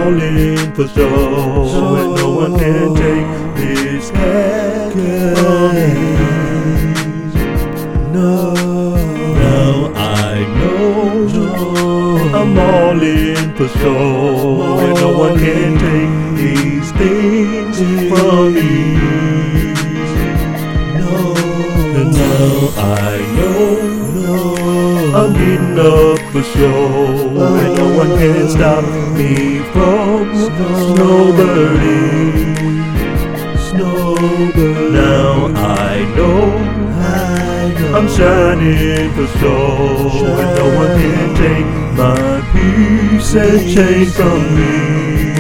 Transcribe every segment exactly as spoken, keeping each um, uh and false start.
all in for sure, and no one can take this cat from me. No, now I know, no, I'm all in for sure, and no one can take these things from me. No, and now I know, no, I'm getting up for sure, and no one can stop me from snowbirding. Snowbird. Now I know, I know I'm shining for sure, shining. And no one can take my peace and change from me.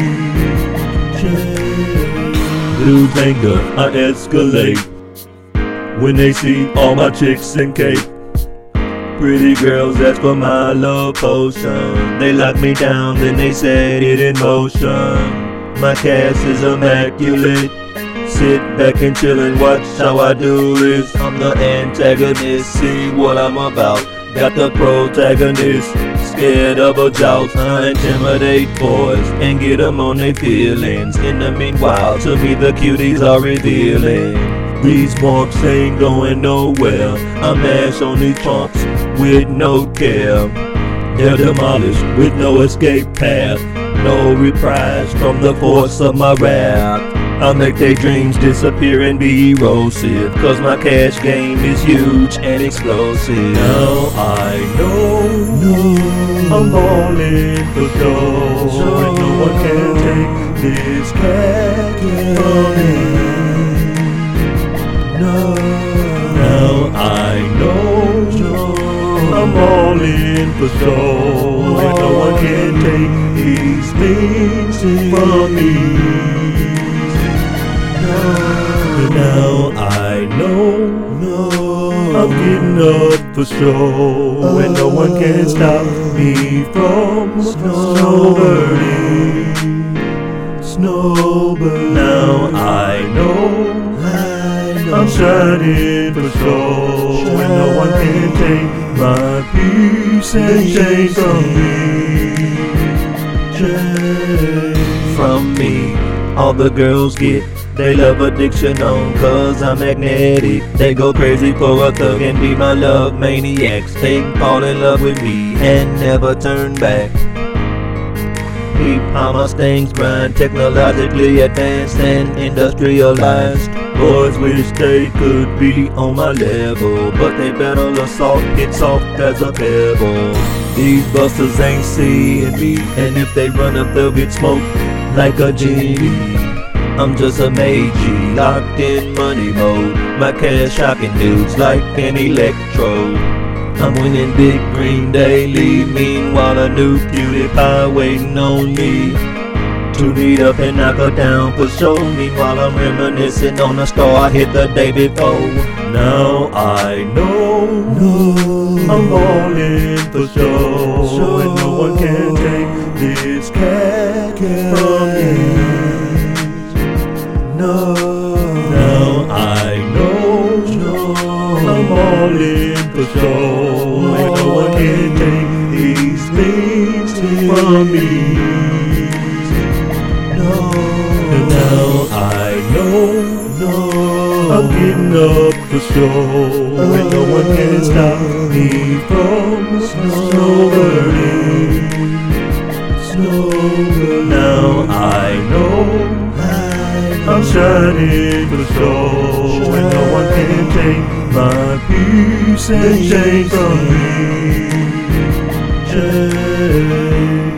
Lose anger, I escalate when they see all my chicks in cake. Pretty girls ask for my love potion. They lock me down, then they set it in motion. My cast is immaculate. Sit back and chill and watch how I do this. I'm the antagonist, see what I'm about. Got the protagonist, scared of a joust. I intimidate boys and get them on their feelings. In the meanwhile, to me the cuties are revealing. These marks ain't going nowhere. I mash on these trunks with no care. They're demolished with no escape path. No reprise from the force of my wrath. I'll make their dreams disappear and be erosive, cause my cash game is huge and explosive. Now I know, no, I'm all in for dough, so and no one can take this cat from me. No, now I know, no, I'm all in for show, and no one can take these things from me. Now I know, no, I'm getting up for sure, and no one can stop me from snowbirding. Snowbird. Now I know, I know I'm shining for sure, and no one can take my peace and change from me. Change from me, all the girls get they love addiction on, cause I'm magnetic. They go crazy for a thug and be my love maniacs. They fall in love with me and never turn back. Keep how my stings grind, technologically advanced and industrialized. Boys wish they could be on my level, but they battle assault, get soft as a pebble. These busters ain't seeing me, and if they run up they'll get smoked like a genie. I'm just a magi, locked in money mode. My cash shocking dudes like an electrode. I'm winning big green daily, meanwhile a new cutie pie waiting on me to meet up and knock her down for sure. Meanwhile I'm reminiscing on a star I hit the day before. Now I know, no, I'm all in for sure, so and no one can take this cat from me. No, now I know, no, I'm all in for sure, and no one can take these things from me. No, and now I know, no, I'm getting up for sure, and no one can stop me from snowbirding. Snowbirding. Now I know, I'm shining for sure, and no one can take my peace and change from me. Change.